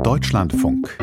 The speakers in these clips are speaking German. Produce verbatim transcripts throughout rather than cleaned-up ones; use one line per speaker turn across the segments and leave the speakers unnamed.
Deutschlandfunk.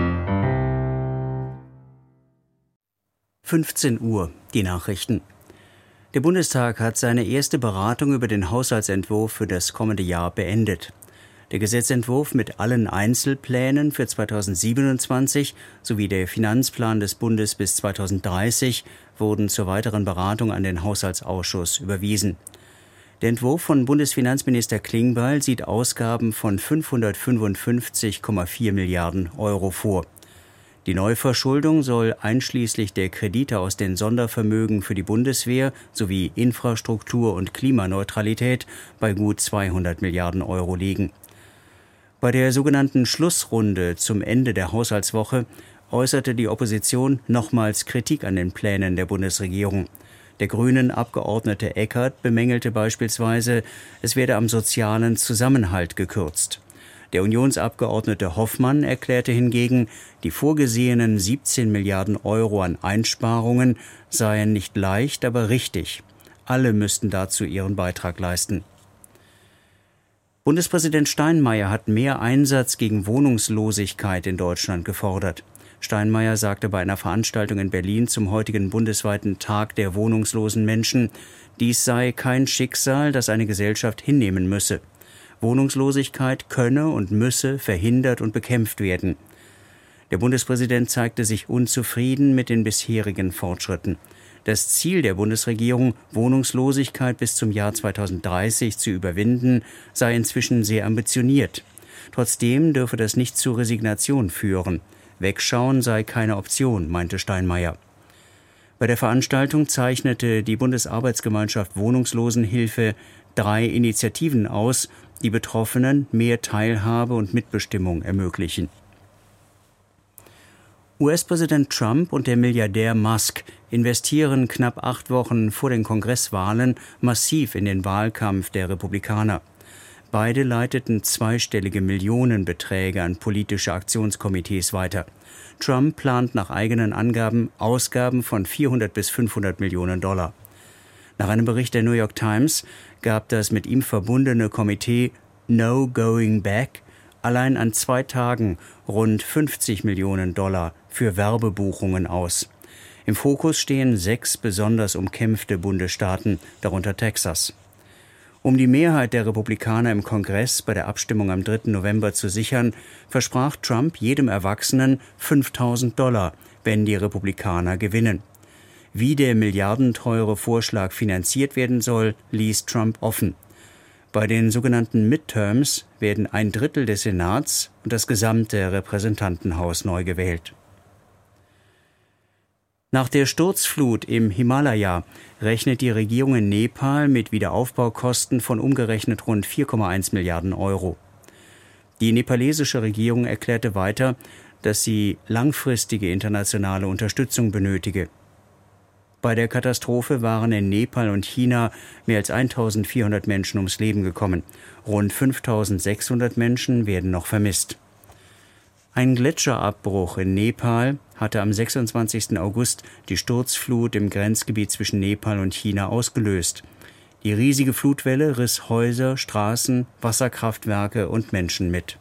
fünfzehn Uhr, die Nachrichten. Der Bundestag hat seine erste Beratung über den Haushaltsentwurf für das kommende Jahr beendet. Der Gesetzentwurf mit allen Einzelplänen für zweitausendsiebenundzwanzig sowie der Finanzplan des Bundes bis zweitausenddreißig wurden zur weiteren Beratung an den Haushaltsausschuss überwiesen. Der Entwurf von Bundesfinanzminister Klingbeil sieht Ausgaben von fünfhundertfünfundfünfzig Komma vier Milliarden Euro vor. Die Neuverschuldung soll einschließlich der Kredite aus den Sondervermögen für die Bundeswehr sowie Infrastruktur und Klimaneutralität bei gut zweihundert Milliarden Euro liegen. Bei der sogenannten Schlussrunde zum Ende der Haushaltswoche äußerte die Opposition nochmals Kritik an den Plänen der Bundesregierung. Der Grünen-Abgeordnete Eckert bemängelte beispielsweise, es werde am sozialen Zusammenhalt gekürzt. Der Unionsabgeordnete Hoffmann erklärte hingegen, die vorgesehenen siebzehn Milliarden Euro an Einsparungen seien nicht leicht, aber richtig. Alle müssten dazu ihren Beitrag leisten. Bundespräsident Steinmeier hat mehr Einsatz gegen Wohnungslosigkeit in Deutschland gefordert. Steinmeier sagte bei einer Veranstaltung in Berlin zum heutigen bundesweiten Tag der wohnungslosen Menschen, dies sei kein Schicksal, das eine Gesellschaft hinnehmen müsse. Wohnungslosigkeit könne und müsse verhindert und bekämpft werden. Der Bundespräsident zeigte sich unzufrieden mit den bisherigen Fortschritten. Das Ziel der Bundesregierung, Wohnungslosigkeit bis zum Jahr zweitausenddreißig zu überwinden, sei inzwischen sehr ambitioniert. Trotzdem dürfe das nicht zu Resignation führen. Wegschauen sei keine Option, meinte Steinmeier. Bei der Veranstaltung zeichnete die Bundesarbeitsgemeinschaft Wohnungslosenhilfe drei Initiativen aus, die Betroffenen mehr Teilhabe und Mitbestimmung ermöglichen. U S-Präsident Trump und der Milliardär Musk investieren knapp acht Wochen vor den Kongresswahlen massiv in den Wahlkampf der Republikaner. Beide leiteten zweistellige Millionenbeträge an politische Aktionskomitees weiter. Trump plant nach eigenen Angaben Ausgaben von vierhundert bis fünfhundert Millionen Dollar. Nach einem Bericht der New York Times gab das mit ihm verbundene Komitee No Going Back allein an zwei Tagen rund fünfzig Millionen Dollar für Werbebuchungen aus. Im Fokus stehen sechs besonders umkämpfte Bundesstaaten, darunter Texas. Um die Mehrheit der Republikaner im Kongress bei der Abstimmung am dritten November zu sichern, versprach Trump jedem Erwachsenen fünftausend Dollar, wenn die Republikaner gewinnen. Wie der milliardenteure Vorschlag finanziert werden soll, ließ Trump offen. Bei den sogenannten Midterms werden ein Drittel des Senats und das gesamte Repräsentantenhaus neu gewählt. Nach der Sturzflut im Himalaya rechnet die Regierung in Nepal mit Wiederaufbaukosten von umgerechnet rund vier Komma eins Milliarden Euro. Die nepalesische Regierung erklärte weiter, dass sie langfristige internationale Unterstützung benötige. Bei der Katastrophe waren in Nepal und China mehr als eintausendvierhundert Menschen ums Leben gekommen. Rund fünftausendsechshundert Menschen werden noch vermisst. Ein Gletscherabbruch in Nepal hatte am sechsundzwanzigsten August die Sturzflut im Grenzgebiet zwischen Nepal und China ausgelöst. Die riesige Flutwelle riss Häuser, Straßen, Wasserkraftwerke und Menschen mit.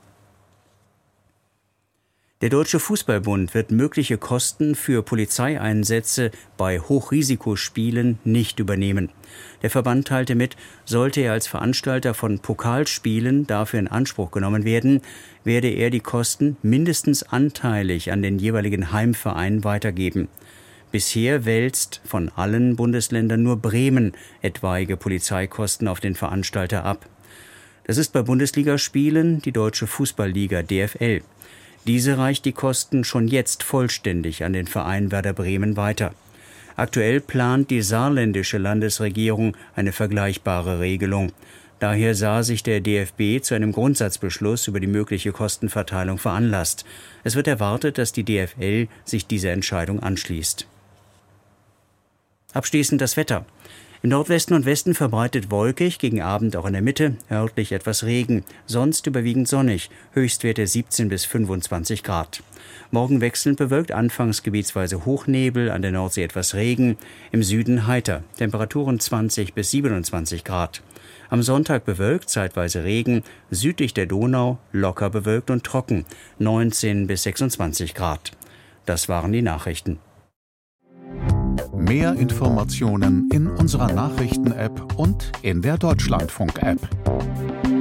Der Deutsche Fußballbund wird mögliche Kosten für Polizeieinsätze bei Hochrisikospielen nicht übernehmen. Der Verband teilte mit, sollte er als Veranstalter von Pokalspielen dafür in Anspruch genommen werden, werde er die Kosten mindestens anteilig an den jeweiligen Heimverein weitergeben. Bisher wälzt von allen Bundesländern nur Bremen etwaige Polizeikosten auf den Veranstalter ab. Das ist bei Bundesligaspielen die Deutsche Fußballliga D F L. Diese reicht die Kosten schon jetzt vollständig an den Verein Werder Bremen weiter. Aktuell plant die saarländische Landesregierung eine vergleichbare Regelung. Daher sah sich der D F B zu einem Grundsatzbeschluss über die mögliche Kostenverteilung veranlasst. Es wird erwartet, dass die D F L sich dieser Entscheidung anschließt. Abschließend das Wetter. Im Nordwesten und Westen verbreitet wolkig, gegen Abend auch in der Mitte, örtlich etwas Regen, sonst überwiegend sonnig, Höchstwerte siebzehn bis fünfundzwanzig Grad. Morgen wechselnd bewölkt, anfangs gebietsweise Hochnebel, an der Nordsee etwas Regen, im Süden heiter, Temperaturen zwanzig bis siebenundzwanzig Grad. Am Sonntag bewölkt, zeitweise Regen, südlich der Donau locker bewölkt und trocken, neunzehn bis sechsundzwanzig Grad. Das waren die Nachrichten.
Mehr Informationen in unserer Nachrichten-App und in der Deutschlandfunk-App.